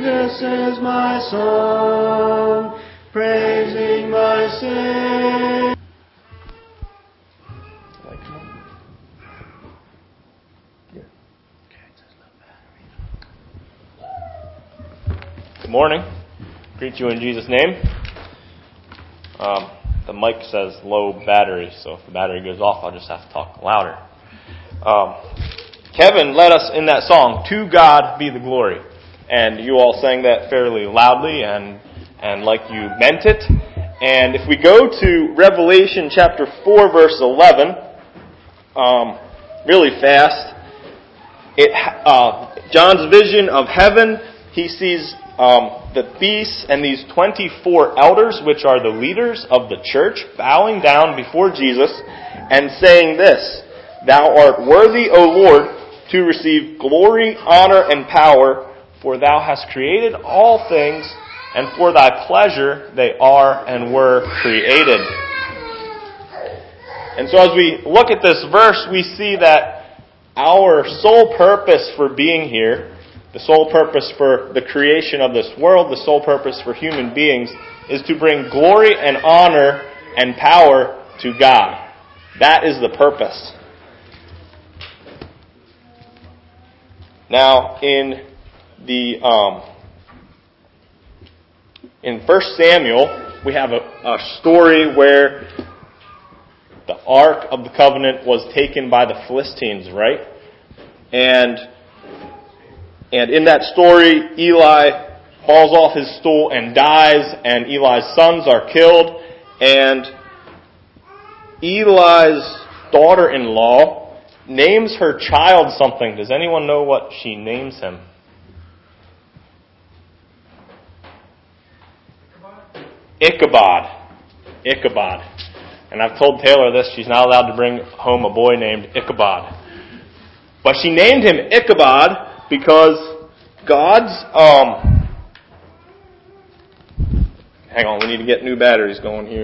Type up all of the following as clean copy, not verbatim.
Jesus is my song, praising my Savior. Good morning. Greet you in Jesus' name. The mic says low battery, so if the battery goes off, I'll just have to talk louder. Kevin led us in that song, "To God Be the Glory," and you all sang that fairly loudly and like you meant it. And if we go to Revelation chapter 4, verse 11, really fast, John's vision of heaven, he sees the beasts and these 24 elders, which are the leaders of the church, bowing down before Jesus and saying this, "Thou art worthy, O Lord, to receive glory, honor, and power, for thou hast created all things, and for thy pleasure they are and were created." And so as we look at this verse, we see that our sole purpose for being here, the sole purpose for the creation of this world, the sole purpose for human beings, is to bring glory and honor and power to God. That is the purpose. Now, in 1 Samuel, we have a story where the Ark of the Covenant was taken by the Philistines, right? And in that story, Eli falls off his stool and dies, and Eli's sons are killed, and Eli's daughter-in-law names her child something. Does anyone know what she names him? Ichabod. Ichabod. And I've told Taylor this, she's not allowed to bring home a boy named Ichabod. But she named him Ichabod because God's, hang on, we need to get new batteries going here.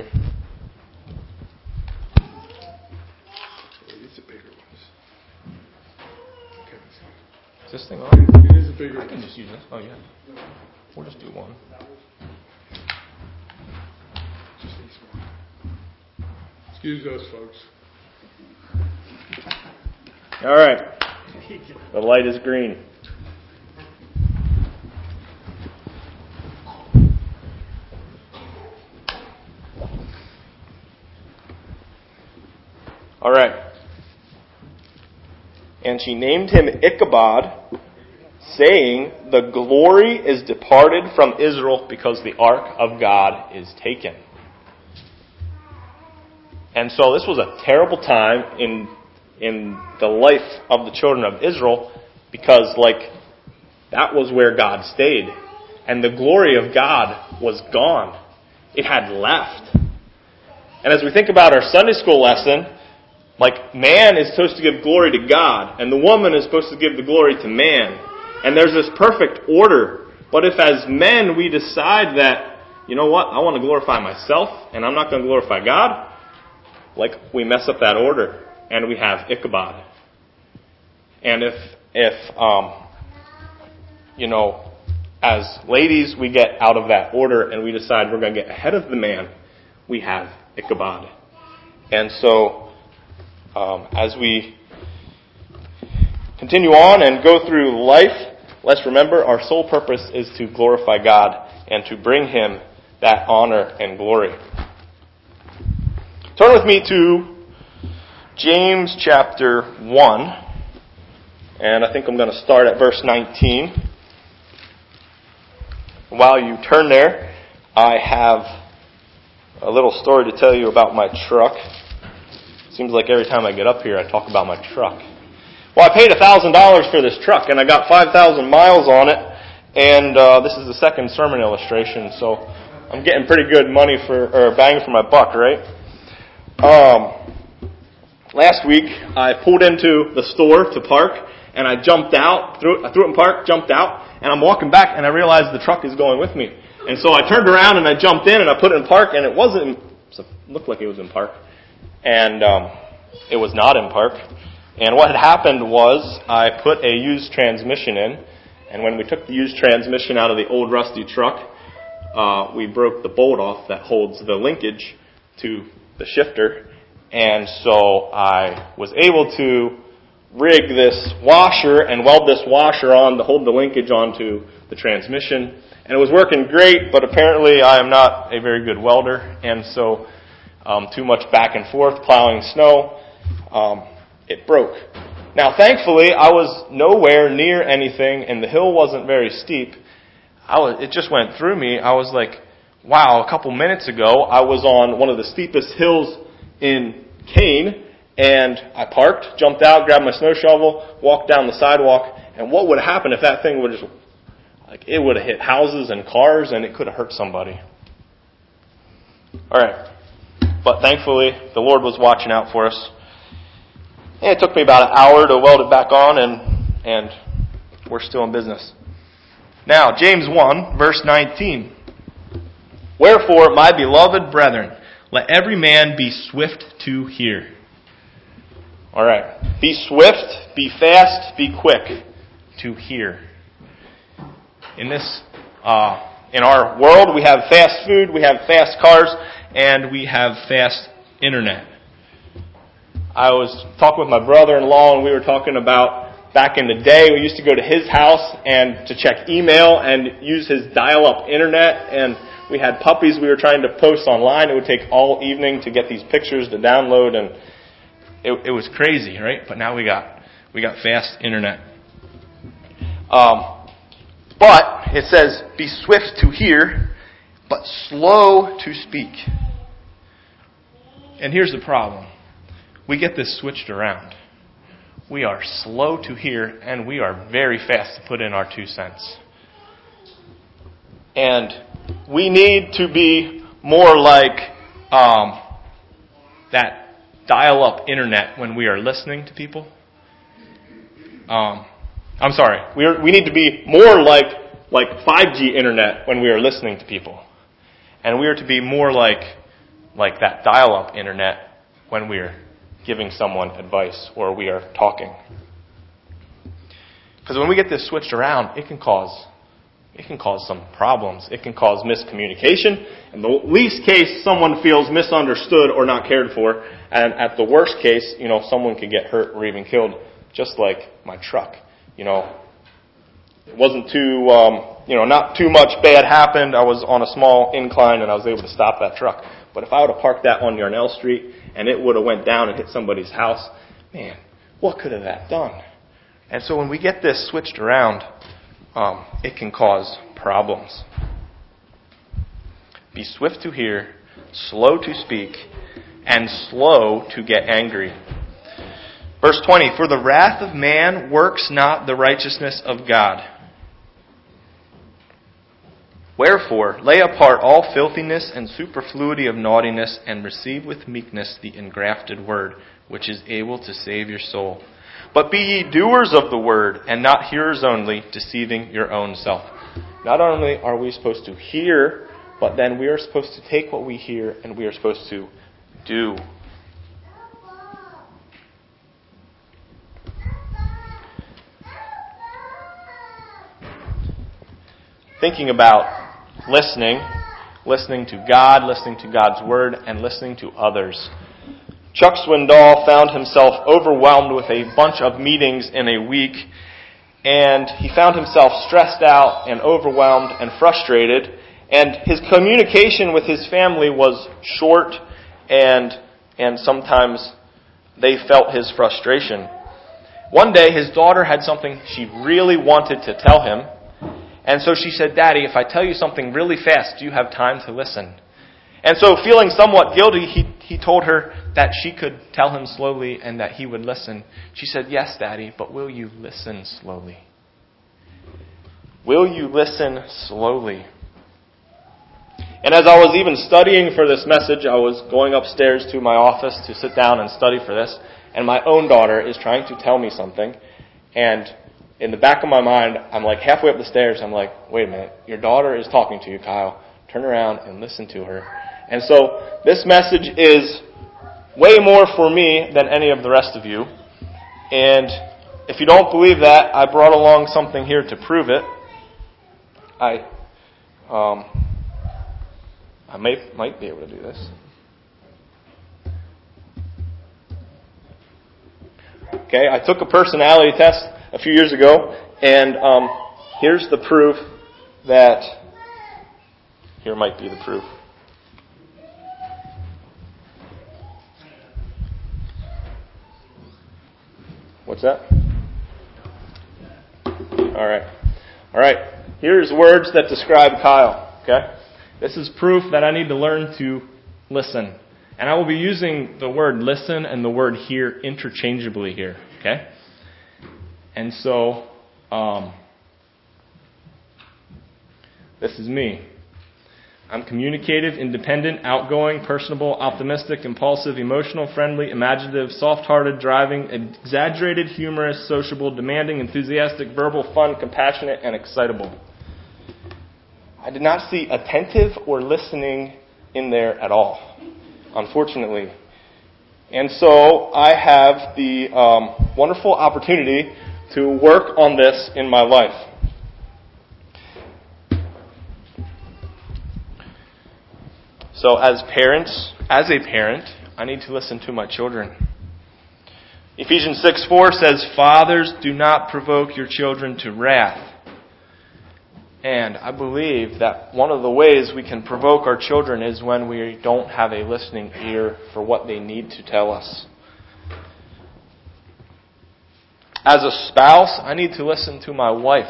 It's the bigger ones. Is this thing on? It is a bigger one. I can just use this. Oh, yeah. We'll just do one. Just these one. Excuse us, folks. All right. The light is green. All right. And she named him Ichabod, saying, "The glory is departed from Israel because the ark of God is taken." And so this was a terrible time in the life of the children of Israel because, that was where God stayed. And the glory of God was gone. It had left. And as we think about our Sunday school lesson, man is supposed to give glory to God, and the woman is supposed to give the glory to man. And there's this perfect order. But if as men we decide that, you know what, I want to glorify myself, and I'm not going to glorify God, we mess up that order, and we have Ichabod. And if as ladies we get out of that order and we decide we're going to get ahead of the man, we have Ichabod. And so, as we continue on and go through life, let's remember our sole purpose is to glorify God and to bring Him that honor and glory. Turn with me to James chapter 1, and I think I'm going to start at verse 19. While you turn there, I have a little story to tell you about my truck. Seems like every time I get up here, I talk about my truck. Well, I paid $1,000 for this truck, and I got 5,000 miles on it, and this is the second sermon illustration, so I'm getting pretty good money bang for my buck, right? Last week, I pulled into the store to park, and I jumped out, I threw it in park, jumped out, and I'm walking back, and I realized the truck is going with me. And so I turned around, and I jumped in, and I put it in park, and it looked like it was in park. And it was not in park. And what had happened was I put a used transmission in, And when we took the used transmission out of the old rusty truck, we broke the bolt off that holds the linkage to the shifter. And so I was able to rig this washer and weld this washer on to hold the linkage onto the transmission. And it was working great, but apparently I am not a very good welder. And so too much back and forth plowing snow, it broke. Now, thankfully, I was nowhere near anything, and the hill wasn't very steep. It just went through me. I was like, wow, a couple minutes ago, I was on one of the steepest hills in Kane, and I parked, jumped out, grabbed my snow shovel, walked down the sidewalk, and what would have happened if that thing would have it would have hit houses and cars, and it could have hurt somebody. All right. But thankfully, the Lord was watching out for us. And it took me about an hour to weld it back on, and we're still in business. Now, James 1, verse 19. Wherefore, my beloved brethren, let every man be swift to hear. All right. Be swift, be fast, be quick to hear. In our world, we have fast food, we have fast cars, and we have fast internet. I was talking with my brother-in-law, and we were talking about back in the day, we used to go to his house and to check email and use his dial-up internet, and we had puppies we were trying to post online. It would take all evening to get these pictures to download, and it was crazy, right? But now we got fast internet. But it says, be swift to hear, but slow to speak. And here's the problem. We get this switched around. We are slow to hear, and we are very fast to put in our 2 cents. And we need to be more like that dial-up internet when we are listening to people. I'm sorry. We need to be more like 5G internet when we are listening to people. And we are to be more like that dial-up internet when we are giving someone advice or we are talking. Because when we get this switched around, it can cause some problems. It can cause miscommunication. In the least case, someone feels misunderstood or not cared for. And at the worst case, someone could get hurt or even killed, just like my truck. It wasn't too, not too much bad happened. I was on a small incline and I was able to stop that truck. But if I would have parked that on Yarnell Street and it would have went down and hit somebody's house, man, what could have that done? And so when we get this switched around, it can cause problems. Be swift to hear, slow to speak, and slow to get angry. Verse 20, for the wrath of man works not the righteousness of God. Wherefore, lay apart all filthiness and superfluity of naughtiness, and receive with meekness the engrafted word, which is able to save your soul. But be ye doers of the word, and not hearers only, deceiving your own self. Not only are we supposed to hear, but then we are supposed to take what we hear, and we are supposed to do. Thinking about listening to God, listening to God's Word, and listening to others. Chuck Swindoll found himself overwhelmed with a bunch of meetings in a week, and he found himself stressed out and overwhelmed and frustrated, and his communication with his family was short, and sometimes they felt his frustration. One day, his daughter had something she really wanted to tell him, and so she said, Daddy, if I tell you something really fast, do you have time to listen? And so feeling somewhat guilty, he told her that she could tell him slowly and that he would listen. She said, yes, Daddy, but will you listen slowly? Will you listen slowly? And as I was even studying for this message, I was going upstairs to my office to sit down and study for this, and my own daughter is trying to tell me something, and in the back of my mind, I'm like halfway up the stairs, I'm like, wait a minute, your daughter is talking to you, Kyle. Turn around and listen to her. And so this message is way more for me than any of the rest of you. And if you don't believe that, I brought along something here to prove it. I might be able to do this. Okay, I took a personality test a few years ago, and here's the proof that... Here might be the proof. What's that? All right. Here's words that describe Kyle. Okay? This is proof that I need to learn to listen. And I will be using the word listen and the word hear interchangeably here. Okay? And so, this is me. I'm communicative, independent, outgoing, personable, optimistic, impulsive, emotional, friendly, imaginative, soft-hearted, driving, exaggerated, humorous, sociable, demanding, enthusiastic, verbal, fun, compassionate, and excitable. I did not see attentive or listening in there at all, unfortunately. And so I have the wonderful opportunity to work on this in my life. So as a parent, I need to listen to my children. Ephesians 6:4 says, "Fathers, do not provoke your children to wrath." And I believe that one of the ways we can provoke our children is when we don't have a listening ear for what they need to tell us. As a spouse, I need to listen to my wife.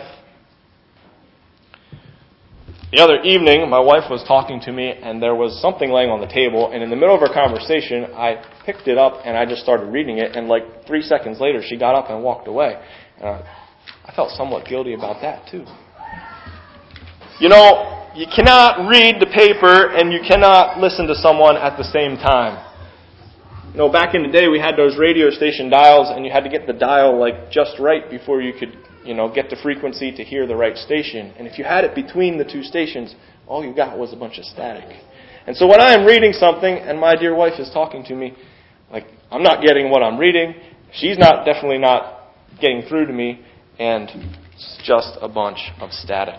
The other evening, my wife was talking to me, and there was something laying on the table, and in the middle of our conversation, I picked it up, and I just started reading it, and 3 seconds later, she got up and walked away. And I felt somewhat guilty about that, too. You cannot read the paper, and you cannot listen to someone at the same time. Back in the day, we had those radio station dials, and you had to get the dial, just right before you could get the frequency to hear the right station. And if you had it between the two stations, all you got was a bunch of static. And so when I am reading something and my dear wife is talking to me, I'm not getting what I'm reading, she's definitely not getting through to me, and it's just a bunch of static.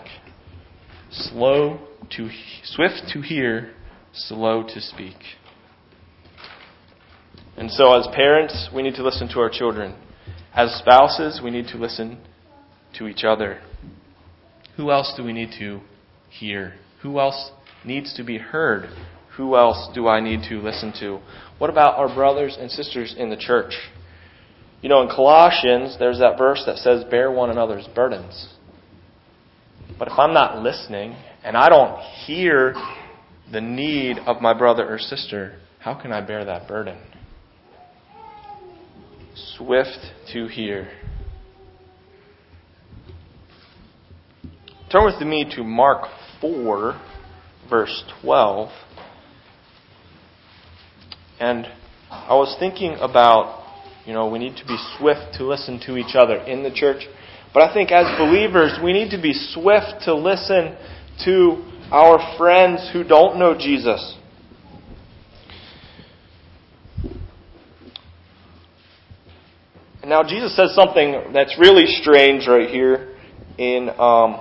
Swift to hear, slow to speak. And so as parents, we need to listen to our children. As spouses, we need to listen to each other. Who else do we need to hear? Who else needs to be heard? Who else do I need to listen to? What about our brothers and sisters in the church? In Colossians, there's that verse that says, bear one another's burdens. But if I'm not listening and I don't hear the need of my brother or sister, how can I bear that burden? Swift to hear. Turn with me to Mark 4, verse 12. And I was thinking about, we need to be swift to listen to each other in the church. But I think as believers, we need to be swift to listen to our friends who don't know Jesus. Now, Jesus says something that's really strange right here in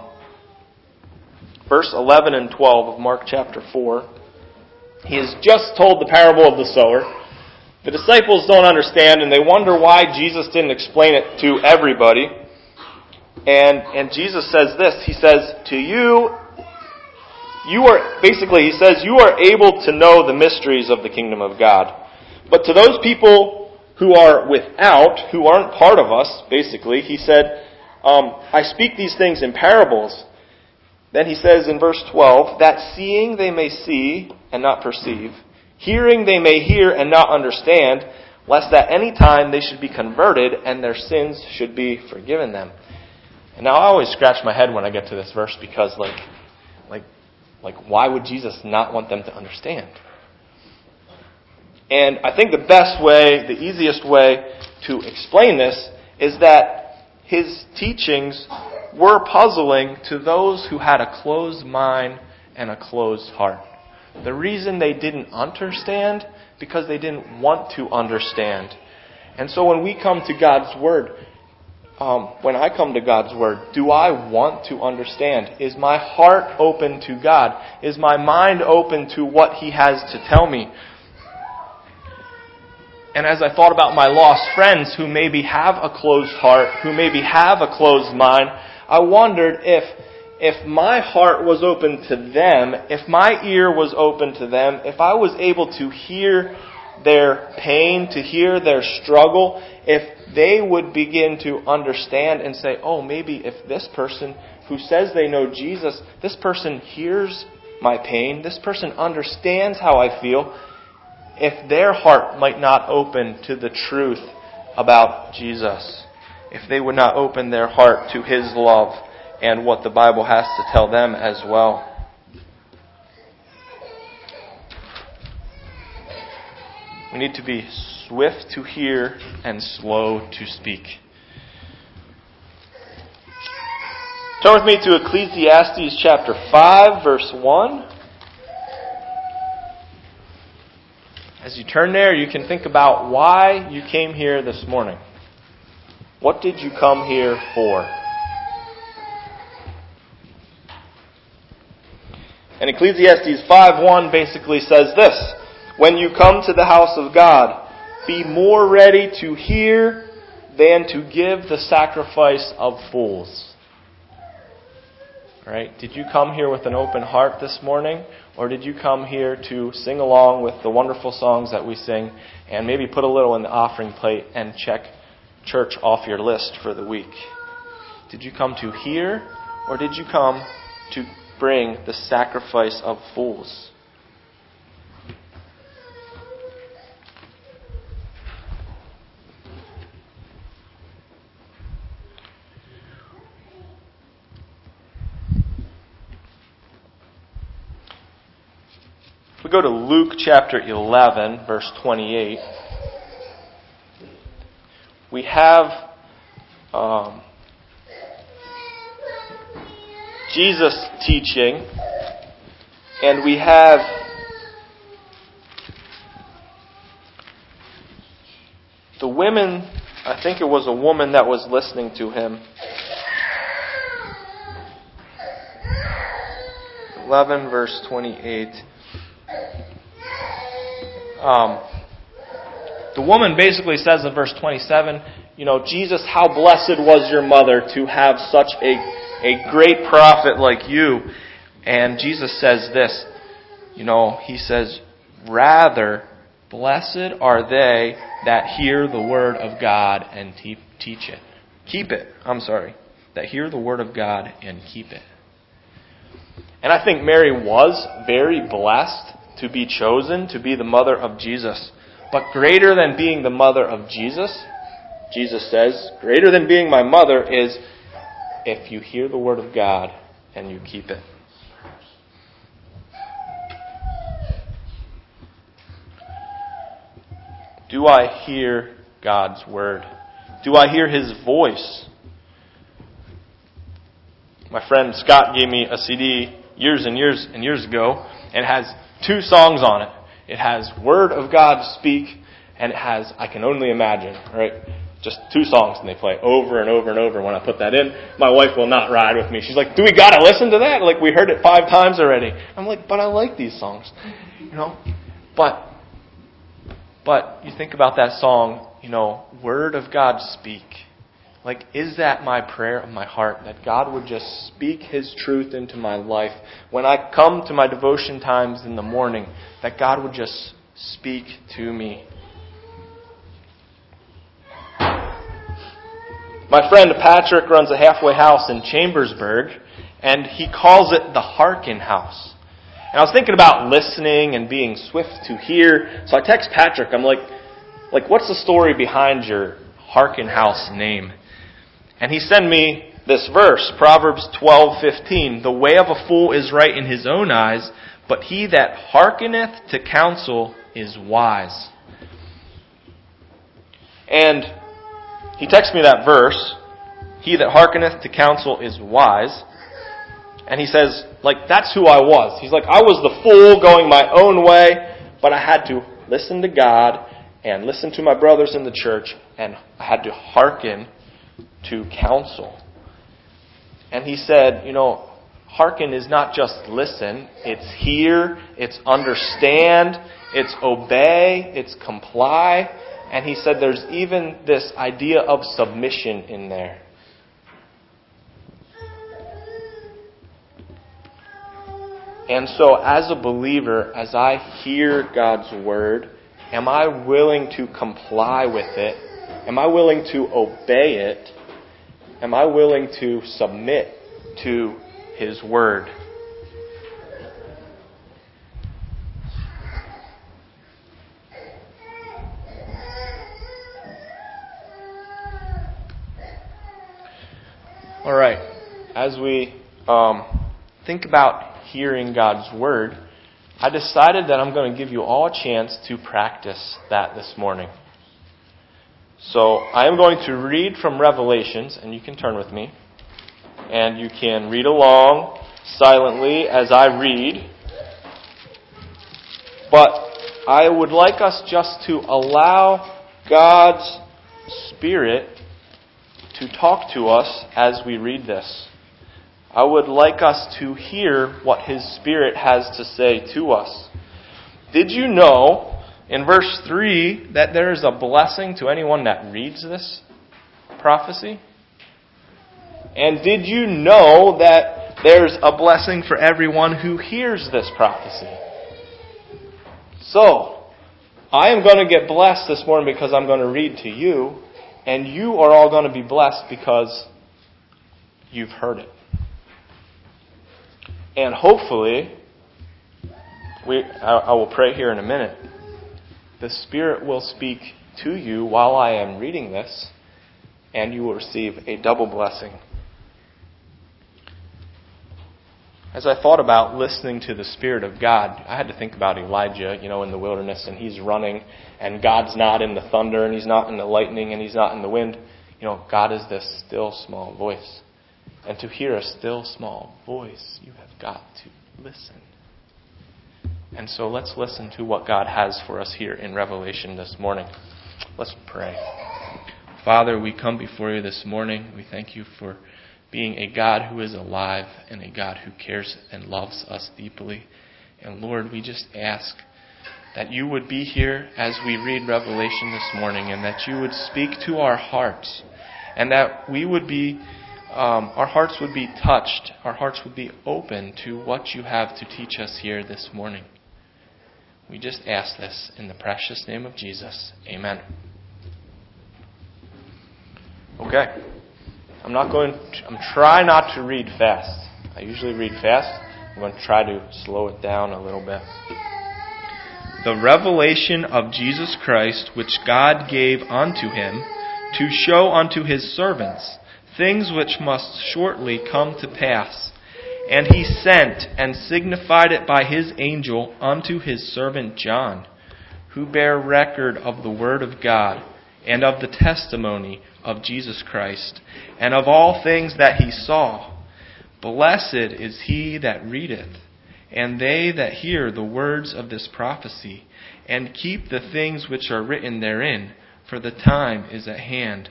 verse 11 and 12 of Mark chapter 4. He has just told the parable of the sower. The disciples don't understand, and they wonder why Jesus didn't explain it to everybody. And Jesus says this. He says, to you are able to know the mysteries of the kingdom of God. But to those people who are without, who aren't part of us, basically, he said, I speak these things in parables. Then he says in verse 12, that seeing they may see and not perceive, hearing they may hear and not understand, lest at any time they should be converted and their sins should be forgiven them. And now I always scratch my head when I get to this verse because why would Jesus not want them to understand? And I think the best way, the easiest way to explain this is that his teachings were puzzling to those who had a closed mind and a closed heart. The reason they didn't understand, because they didn't want to understand. And so when we come to God's Word, when I come to God's Word, do I want to understand? Is my heart open to God? Is my mind open to what He has to tell me? And as I thought about my lost friends who maybe have a closed heart, who maybe have a closed mind, I wondered if my heart was open to them, if my ear was open to them, if I was able to hear their pain, to hear their struggle, if they would begin to understand and say, oh, maybe if this person who says they know Jesus, this person hears my pain, this person understands how I feel, if their heart might not open to the truth about Jesus, if they would not open their heart to His love and what the Bible has to tell them as well. We need to be swift to hear and slow to speak. Turn with me to Ecclesiastes chapter 5, verse 1. As you turn there, you can think about why you came here this morning. What did you come here for? And Ecclesiastes 5:1 basically says this: when you come to the house of God, be more ready to hear than to give the sacrifice of fools. Right? Did you come here with an open heart this morning? Or did you come here to sing along with the wonderful songs that we sing and maybe put a little in the offering plate and check church off your list for the week? Did you come to hear, or did you come to bring the sacrifice of fools? We go to Luke chapter 11, verse 28. We have Jesus teaching, and we have the women, I think it was a woman that was listening to Him. 11, verse 28. The woman basically says in verse 27, Jesus, how blessed was your mother to have such a great prophet like you. And Jesus says this, He says, rather, blessed are they that hear the word of God and teach it. That hear the word of God and keep it. And I think Mary was very blessed to be chosen to be the mother of Jesus. But greater than being the mother of Jesus, Jesus says, greater than being my mother is if you hear the word of God and you keep it. Do I hear God's word? Do I hear His voice? My friend Scott gave me a CD years and years and years ago, and it has 2 songs on it. It has Word of God Speak, and it has I Can Only Imagine, right? Just 2 songs, and they play over and over and over. When I put that in, my wife will not ride with me. She's like, do we gotta listen to that? Like, we heard it 5 times already. I'm like, but I like these songs. But you think about that song, Word of God Speak. Like, is that my prayer of my heart, that God would just speak His truth into my life? When I come to my devotion times in the morning, that God would just speak to me. My friend Patrick runs a halfway house in Chambersburg, and he calls it the Hearken House. And I was thinking about listening and being swift to hear, so I text Patrick, I'm like, what's the story behind your Hearken House name? And he sent me this verse, Proverbs 12:15. The way of a fool is right in his own eyes, but he that hearkeneth to counsel is wise. And he texted me that verse, he that hearkeneth to counsel is wise. And he says, that's who I was. He's like, I was the fool going my own way, but I had to listen to God and listen to my brothers in the church, and I had to hearken to counsel. And he said, hearken is not just listen, it's hear, it's understand, it's obey, it's comply. And he said there's even this idea of submission in there. And so as a believer, as I hear God's word, am I willing to comply with it? Am I willing to obey it? Am I willing to submit to His word? All right. As we think about hearing God's word, I decided that I'm going to give you all a chance to practice that this morning. So I am going to read from Revelations, and you can turn with me. And you can read along silently as I read. But I would like us just to allow God's Spirit to talk to us as we read this. I would like us to hear what His Spirit has to say to us. Did you know, in verse 3, that there is a blessing to anyone that reads this prophecy? And did you know that there's a blessing for everyone who hears this prophecy? So, I am going to get blessed this morning because I'm going to read to you, and you are all going to be blessed because you've heard it. And hopefully, I will pray here in a minute, the Spirit will speak to you while I am reading this, and you will receive a double blessing. As I thought about listening to the Spirit of God, I had to think about Elijah, in the wilderness, and he's running, and God's not in the thunder, and He's not in the lightning, and He's not in the wind. God is this still small voice. And to hear a still small voice, you have got to listen. And so let's listen to what God has for us here in Revelation this morning. Let's pray. Father, we come before you this morning. We thank you for being a God who is alive and a God who cares and loves us deeply. And Lord, we just ask that you would be here as we read Revelation this morning, and that you would speak to our hearts, and that we would be our hearts would be touched, our hearts would be open to what you have to teach us here this morning. We just ask this in the precious name of Jesus. Amen. Okay. I'm trying not to read fast. I usually read fast. I'm going to try to slow it down a little bit. The revelation of Jesus Christ, which God gave unto Him, to show unto His servants things which must shortly come to pass. And He sent and signified it by His angel unto His servant John, who bare record of the word of God, and of the testimony of Jesus Christ, and of all things that he saw. Blessed is he that readeth, and they that hear the words of this prophecy, and keep the things which are written therein, for the time is at hand.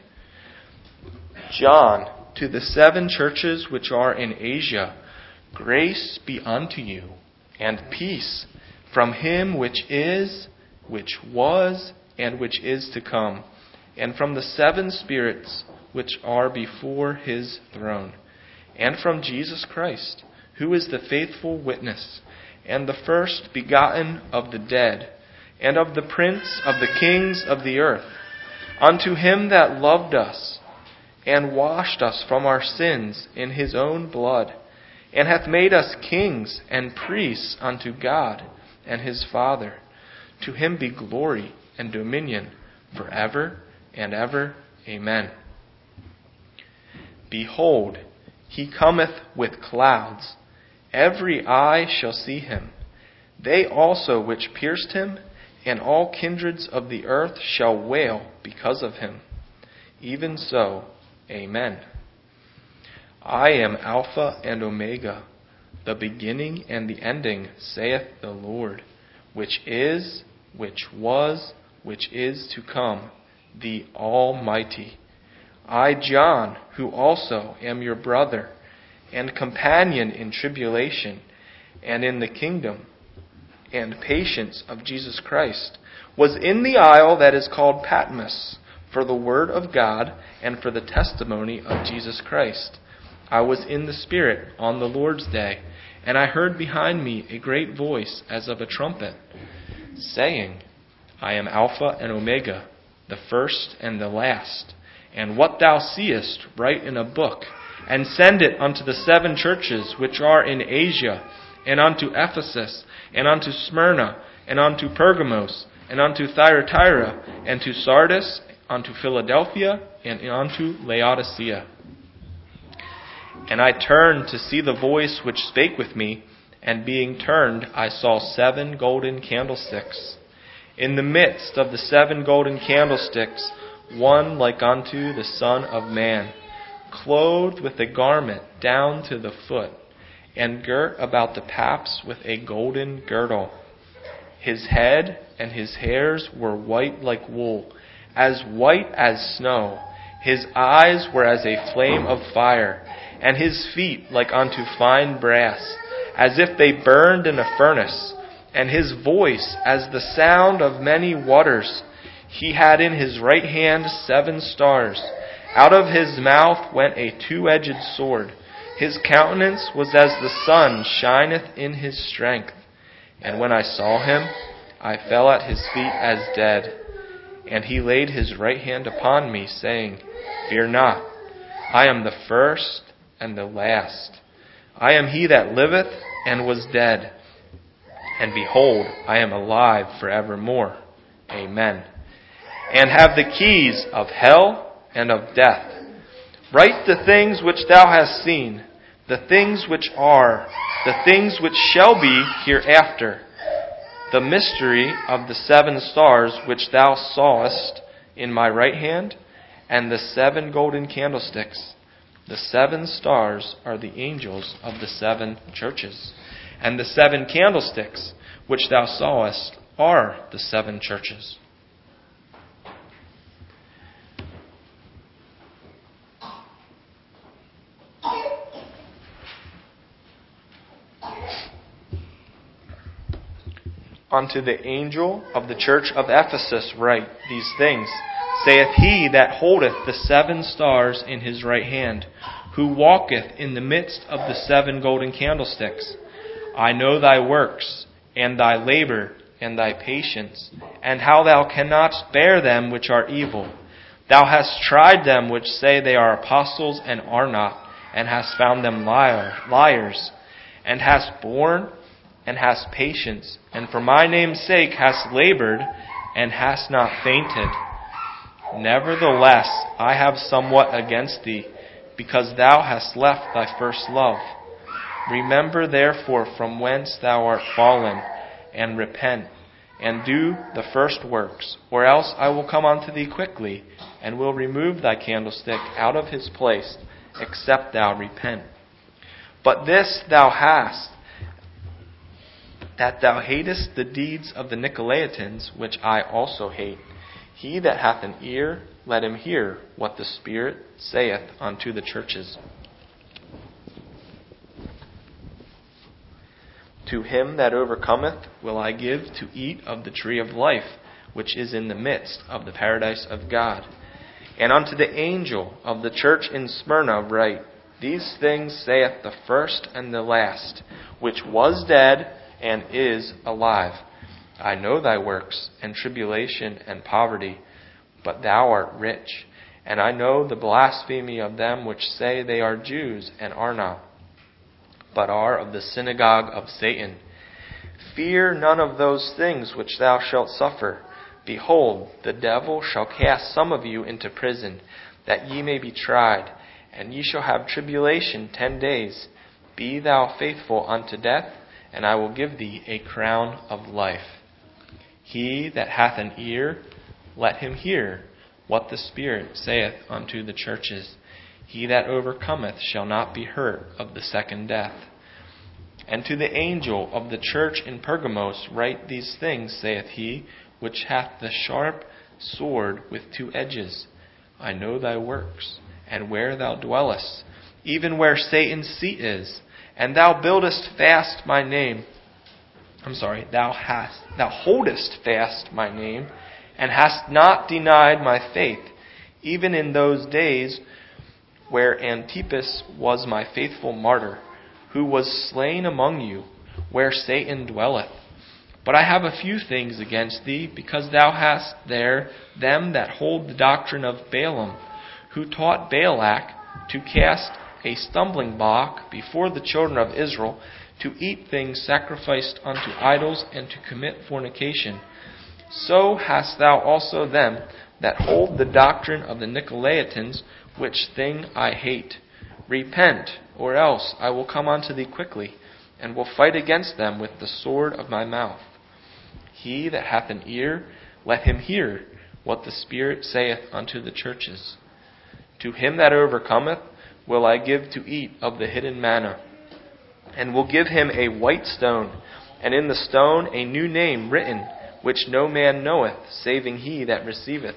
John, to the 7 churches which are in Asia, grace be unto you, and peace from Him which is, which was, and which is to come, and from the 7 spirits which are before His throne, and from Jesus Christ, who is the faithful witness, and the first begotten of the dead, and of the prince of the kings of the earth, unto Him that loved us, and washed us from our sins in His own blood, and hath made us kings and priests unto God and His Father. To Him be glory and dominion forever and ever. Amen. Behold, He cometh with clouds. Every eye shall see Him. They also which pierced Him, and all kindreds of the earth shall wail because of Him. Even so, Amen. I am Alpha and Omega, the beginning and the ending, saith the Lord, which is, which was, which is to come, the Almighty. I, John, who also am your brother and companion in tribulation and in the kingdom and patience of Jesus Christ, was in the isle that is called Patmos for the word of God and for the testimony of Jesus Christ. I was in the Spirit on the Lord's day, and I heard behind me a great voice as of a trumpet, saying, I am Alpha and Omega, the first and the last. And what thou seest, write in a book, and send it unto the 7 churches which are in Asia, and unto Ephesus, and unto Smyrna, and unto Pergamos, and unto Thyatira, and to Sardis, unto Philadelphia, and unto Laodicea. And I turned to see the voice which spake with me, and being turned, I saw 7 golden candlesticks. In the midst of the 7 golden candlesticks, one like unto the Son of Man, clothed with a garment down to the foot, and girt about the paps with a golden girdle. His head and his hairs were white like wool, as white as snow. His eyes were as a flame of fire, and his feet like unto fine brass, as if they burned in a furnace, and his voice as the sound of many waters. He had in his right hand 7 stars. Out of his mouth went a 2-edged sword. His countenance was as the sun shineth in his strength. And when I saw him, I fell at his feet as dead. And he laid his right hand upon me, saying, Fear not, I am the first and the last. I am he that liveth and was dead. And behold, I am alive forevermore. Amen. And have the keys of hell and of death. Write the things which thou hast seen, the things which are, the things which shall be hereafter. The mystery of the 7 stars which thou sawest in my right hand, and the 7 golden candlesticks. The 7 stars are the angels of the 7 churches, and the 7 candlesticks which thou sawest are the 7 churches. Unto the angel of the church of Ephesus write these things, saith he that holdeth the 7 stars in his right hand, who walketh in the midst of the 7 golden candlesticks. I know thy works, and thy labor, and thy patience, and how thou cannot bear them which are evil. Thou hast tried them which say they are apostles and are not, and hast found them liars, and hast borne and hast patience, and for my name's sake hast labored, and hast not fainted. Nevertheless, I have somewhat against thee, because thou hast left thy first love. Remember therefore from whence thou art fallen, and repent, and do the first works, or else I will come unto thee quickly, and will remove thy candlestick out of his place, except thou repent. But this thou hast, that thou hatest the deeds of the Nicolaitans, which I also hate. He that hath an ear, let him hear what the Spirit saith unto the churches. To him that overcometh will I give to eat of the tree of life, which is in the midst of the paradise of God. And unto the angel of the church in Smyrna write, These things saith the first and the last, which was dead, and is alive. I know thy works, and tribulation, and poverty, but thou art rich. And I know the blasphemy of them which say they are Jews, and are not, but are of the synagogue of Satan. Fear none of those things which thou shalt suffer. Behold, the devil shall cast some of you into prison, that ye may be tried, and ye shall have tribulation 10 days. Be thou faithful unto death, and I will give thee a crown of life. He that hath an ear, let him hear what the Spirit saith unto the churches. He that overcometh shall not be hurt of the second death. And to the angel of the church in Pergamos write these things, saith he, which hath the sharp sword with 2 edges. I know thy works, and where thou dwellest, even where Satan's seat is, and thou buildest fast my name. Thou holdest fast my name, and hast not denied my faith, even in those days where Antipas was my faithful martyr, who was slain among you, where Satan dwelleth. But I have a few things against thee, because thou hast there them that hold the doctrine of Balaam, who taught Balak to cast a stumbling block before the children of Israel, to eat things sacrificed unto idols, and to commit fornication. So hast thou also them that hold the doctrine of the Nicolaitans, which thing I hate. Repent, or else I will come unto thee quickly, and will fight against them with the sword of my mouth. He that hath an ear, let him hear what the Spirit saith unto the churches. To him that overcometh will I give to eat of the hidden manna, and will give him a white stone, and in the stone a new name written, which no man knoweth, saving he that receiveth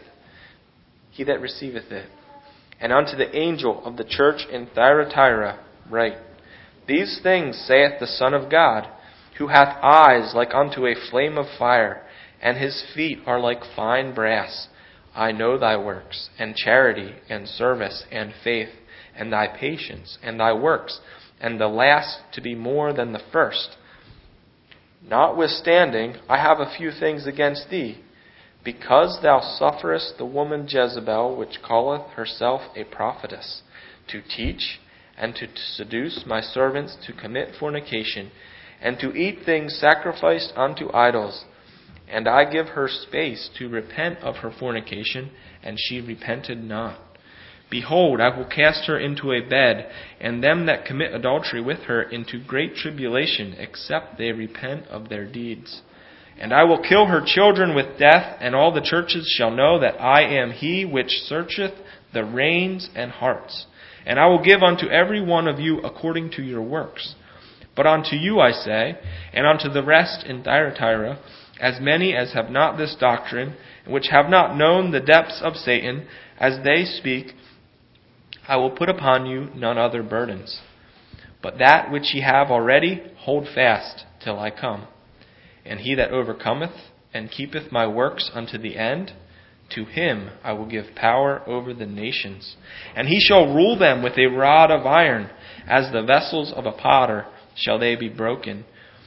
it. And unto the angel of the church in Thyatira write, These things saith the Son of God, who hath eyes like unto a flame of fire, and his feet are like fine brass. I know thy works, and charity, and service, and faith, and thy patience, and thy works, and the last to be more than the first. Notwithstanding, I have a few things against thee, because thou sufferest the woman Jezebel, which calleth herself a prophetess, to teach and to seduce my servants to commit fornication, and to eat things sacrificed unto idols. And I give her space to repent of her fornication, and she repented not. Behold, I will cast her into a bed, and them that commit adultery with her into great tribulation, except they repent of their deeds. And I will kill her children with death, and all the churches shall know that I am he which searcheth the reins and hearts. And I will give unto every one of you according to your works. But unto you I say, and unto the rest in Thyatira, as many as have not this doctrine, and which have not known the depths of Satan, as they speak, I will put upon you none other burdens. But that which ye have already, hold fast till I come. And he that overcometh and keepeth my works unto the end, to him I will give power over the nations. And he shall rule them with a rod of iron, as the vessels of a potter shall they be broken.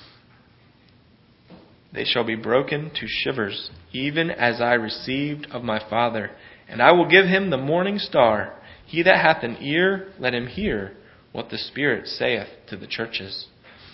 They shall be broken to shivers, even as I received of my Father. And I will give him the morning star. He that hath an ear, let him hear what the Spirit saith to the churches.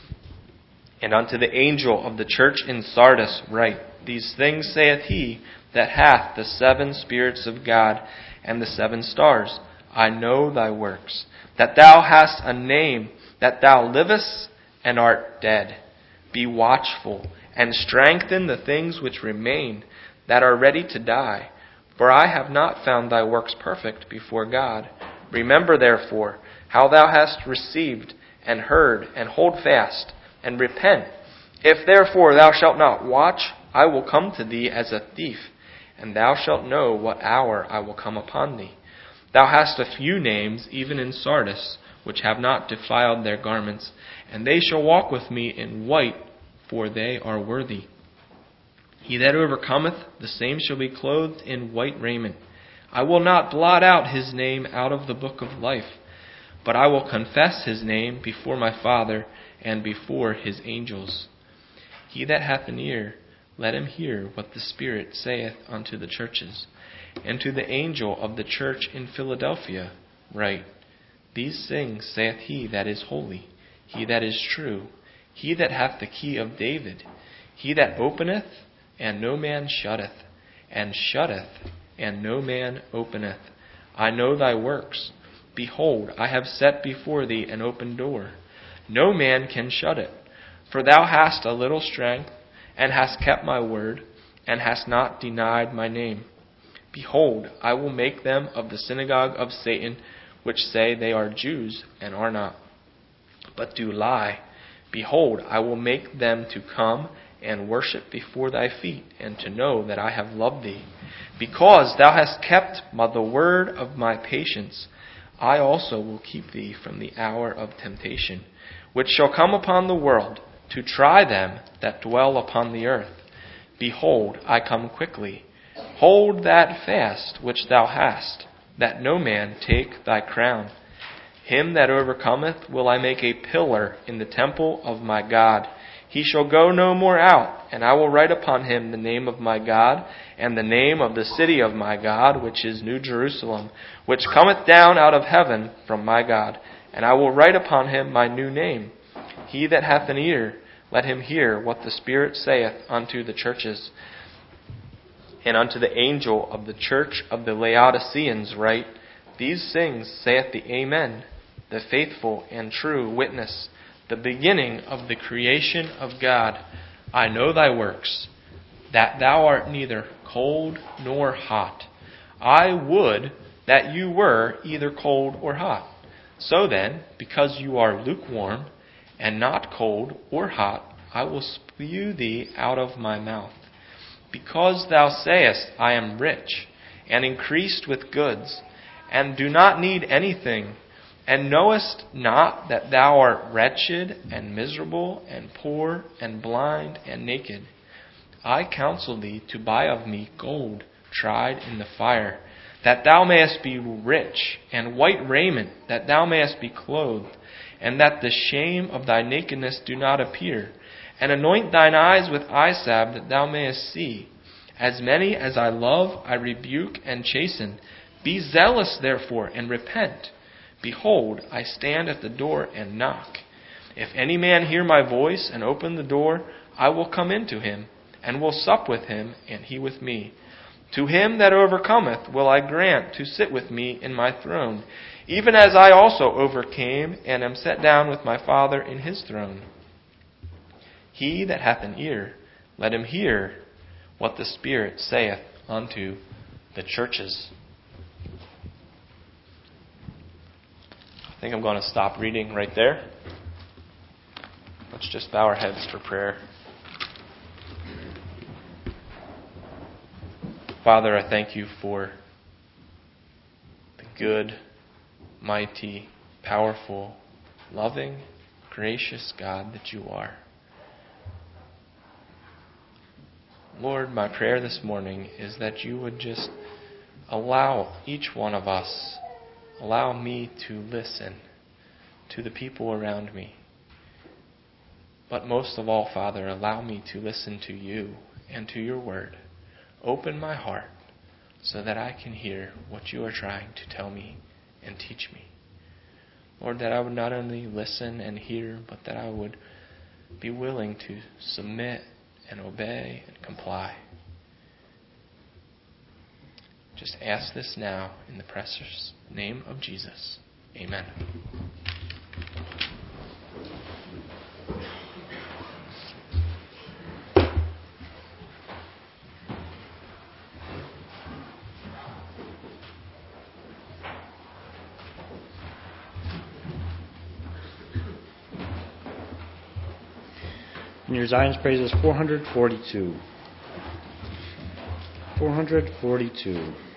And unto the angel of the church in Sardis write, These things saith he that hath the 7 spirits of God and the 7 stars. I know thy works, that thou hast a name, that thou livest and art dead. Be watchful, and strengthen the things which remain, that are ready to die. For I have not found thy works perfect before God. Remember therefore how thou hast received and heard, and hold fast, and repent. If therefore thou shalt not watch, I will come to thee as a thief, and thou shalt know what hour I will come upon thee. Thou hast a few names, even in Sardis, which have not defiled their garments, and they shall walk with me in white, for they are worthy. He that overcometh, the same shall be clothed in white raiment. I will not blot out his name out of the book of life, but I will confess his name before my Father and before his angels. He that hath an ear, let him hear what the Spirit saith unto the churches. And to the angel of the church in Philadelphia write, These things saith he that is holy, he that is true, he that hath the key of David, he that openeth, and no man shutteth, and shutteth, and no man openeth. I know thy works. Behold, I have set before thee an open door. No man can shut it. For thou hast a little strength, and hast kept my word, and hast not denied my name. Behold, I will make them of the synagogue of Satan, which say they are Jews, and are not, but do lie. Behold, I will make them to come and worship before thy feet, and to know that I have loved thee. Because thou hast kept the word of my patience, I also will keep thee from the hour of temptation, which shall come upon the world, to try them that dwell upon the earth. Behold, I come quickly. Hold that fast which thou hast, that no man take thy crown. Him that overcometh will I make a pillar in the temple of my God. He shall go no more out, and I will write upon him the name of my God, and the name of the city of my God, which is New Jerusalem, which cometh down out of heaven from my God. And I will write upon him my new name. He that hath an ear, let him hear what the Spirit saith unto the churches. And unto the angel of the church of the Laodiceans write, These things saith the Amen, the faithful and true witness, the beginning of the creation of God. I know thy works, that thou art neither cold nor hot. I would that you were either cold or hot. So then, because you are lukewarm, and not cold or hot, I will spew thee out of my mouth. Because thou sayest, I am rich, and increased with goods, and do not need anything, and knowest not that thou art wretched, and miserable, and poor, and blind, and naked. I counsel thee to buy of me gold tried in the fire, that thou mayest be rich, and white raiment, that thou mayest be clothed, and that the shame of thy nakedness do not appear. And anoint thine eyes with eye salve, that thou mayest see. As many as I love, I rebuke and chasten. Be zealous, therefore, and repent. Behold, I stand at the door and knock. If any man hear my voice and open the door, I will come into him, and will sup with him, and he with me. To him that overcometh will I grant to sit with me in my throne, even as I also overcame, and am set down with my Father in his throne. He that hath an ear, let him hear what the Spirit saith unto the churches. I think I'm going to stop reading right there. Let's just bow our heads for prayer. Father, I thank you for the good, mighty, powerful, loving, gracious God that you are. Lord, my prayer this morning is that you would just allow each one of us, allow me to listen to the people around me. But most of all, Father, allow me to listen to you and to your word. Open my heart so that I can hear what you are trying to tell me and teach me. Lord, that I would not only listen and hear, but that I would be willing to submit and obey and comply. Just ask this now in the precious name of Jesus. Amen. And your Zion's Praise is 442. 442.